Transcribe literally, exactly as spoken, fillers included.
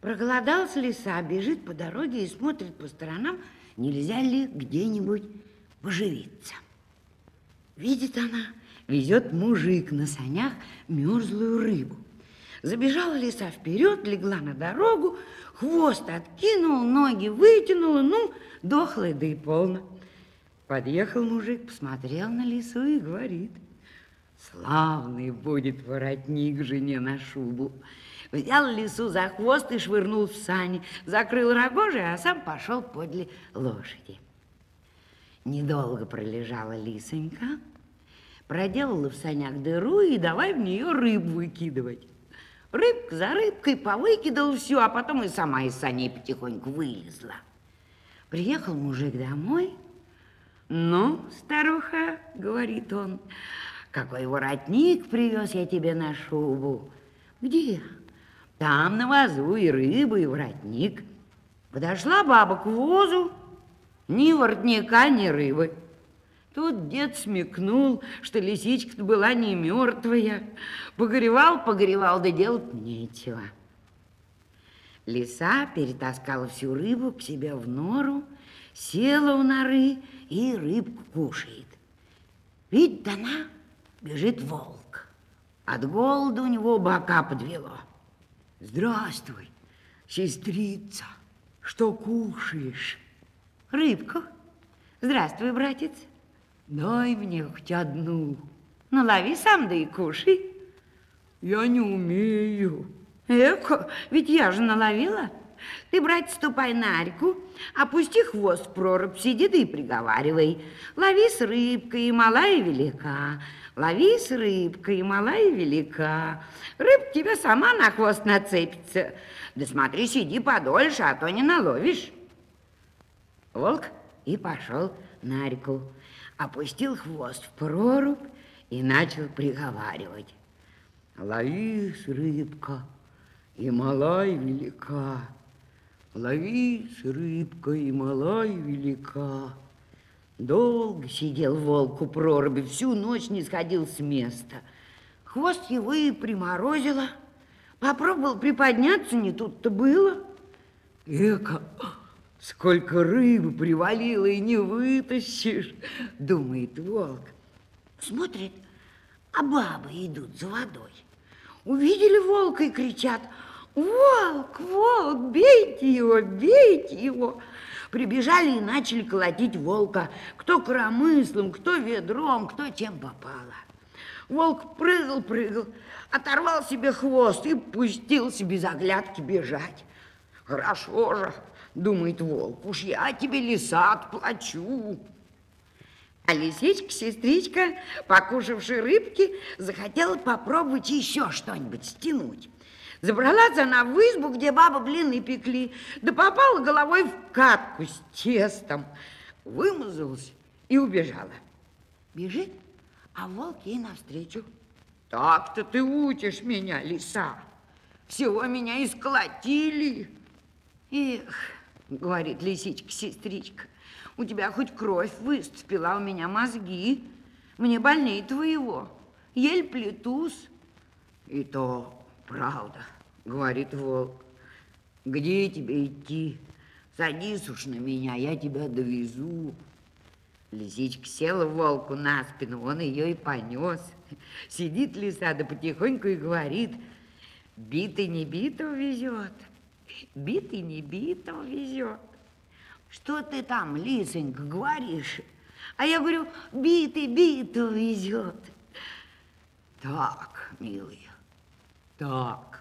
Проголодался лиса, бежит по дороге и смотрит по сторонам, нельзя ли где-нибудь поживиться. Видит она, везет мужик на санях мерзлую рыбу. Забежала лиса вперед, легла на дорогу, хвост откинул, ноги вытянула, ну, дохлая, да и полно. Подъехал мужик, посмотрел на лису и говорит: славный будет воротник жене на шубу. Взял лису за хвост и швырнул в сани, закрыл рогожи, а сам пошел подле лошади. Недолго пролежала лисонька, проделала в санях дыру и давай в нее рыбу выкидывать. Рыбка за рыбкой повыкидала всю, а потом и сама из саней потихоньку вылезла. Приехал мужик домой. Ну, старуха, говорит он, какой воротник привез я тебе на шубу. Где? Там на вазу и рыба, и воротник. Подошла баба к возу, ни воротника, ни рыбы. Тут дед смекнул, что лисичка-то была не мертвая. Погоревал, погоревал, да делать нечего. Лиса перетаскала всю рыбу к себе в нору, села у норы и рыбку кушает. Видит она, бежит волк. От голода у него бока подвело. Здравствуй, сестрица, что кушаешь? Рыбку. Здравствуй, братец. Дай мне хоть одну. Ну, лови сам, да и кушай. Я не умею. Эко, ведь я же наловила. Ты, братец, ступай на реку, опусти хвост в прорубь, сиди да и приговаривай. Лови с рыбкой, и мала, и велика. Лови с рыбкой, и мала, и велика. Рыбка тебе сама на хвост нацепится. Да смотри, сиди подольше, а то не наловишь. Волк и пошел на реку. Опустил хвост в прорубь и начал приговаривать. Лови с рыбка, и мала, и велика. Лови с рыбка, и мала, и велика. Долго сидел волк у проруби, всю ночь не сходил с места. Хвост его и приморозило. Попробовал приподняться, не тут-то было. Эка, сколько рыбы привалило и не вытащишь, думает волк. Смотрит, а бабы идут за водой. Увидели волка и кричат: волк, волк, бейте его, бейте его. Прибежали и начали колотить волка, кто коромыслом, кто ведром, кто чем попало. Волк прыгал-прыгал, оторвал себе хвост и пустился без оглядки бежать. Хорошо же, думает волк, уж я тебе, лиса, отплачу. А лисичка-сестричка, покушавши рыбки, захотела попробовать еще что-нибудь стянуть. Забралась она в избу, где баба блины пекли, да попала головой в катку с тестом, вымазалась и убежала. Бежит, а волк ей навстречу. Так-то ты учишь меня, лиса, всего меня исколотили. Эх, говорит лисичка-сестричка, у тебя хоть кровь выступила, а у меня мозги. Мне больнее твоего, еле плетусь. И то правда, говорит волк. Где тебе идти? Садись уж на меня, я тебя довезу. Лисичка села волку на спину, он ее и понес. Сидит лиса, да потихоньку и говорит: битый не битого везет, битый не битого везет. Что ты там, лисонька, говоришь? А я говорю: битый битого везет. Так, милый, так,